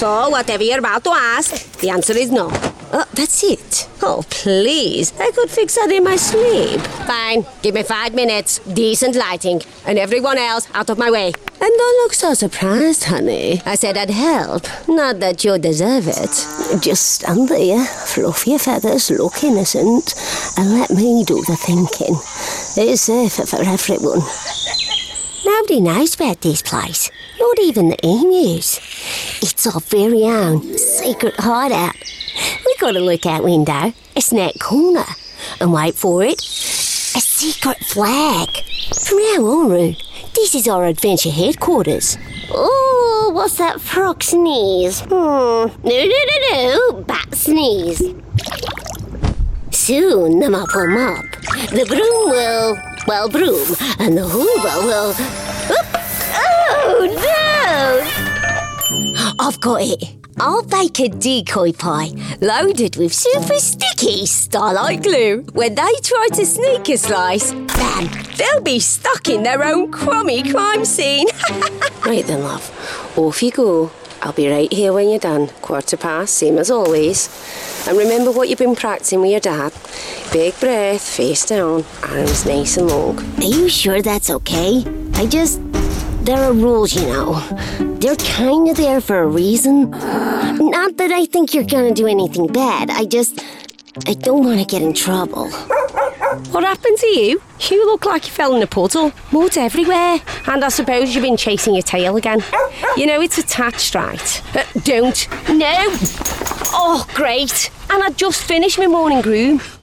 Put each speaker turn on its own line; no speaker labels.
So, whatever you're about to ask, the answer is no. Oh, that's it. Oh, please. I could fix that in my sleep. Fine. Give me 5 minutes, decent lighting, and everyone else out of my way. And don't look so surprised, honey. I said I'd help. Not that you deserve it. Just stand there, fluff your feathers, look innocent, and let me do the thinking. It's safer for everyone. Nobody knows about this place. Not even the emus. It's our very own secret hideout. We got a lookout window, a snack corner, and wait for it, a secret flag. From now on, Roo, this is our adventure headquarters. Oh, what's that frog sneeze? No, bat sneeze. Soon the mop will mop, the broom will, broom, and the hoover will... Oh, no! I've got it. I'll bake a decoy pie loaded with super sticky Starlight glue. When they try to sneak a slice, bam, they'll be stuck in their own crummy crime scene. Right then, love. Off you go. I'll be right here when you're done. 1:15, same as always. And remember what you've been practicing with your dad. Big breath, face down, arms nice and long. Are you sure that's okay? There are rules, you know. They're kind of there for a reason. Not that I think you're gonna do anything bad. I don't want to get in trouble. What happened to you? You look like you fell in a puddle. Mud everywhere. And I suppose you've been chasing your tail again. You know, it's attached, right? Don't. No! Oh, great. And I just finished my morning groom.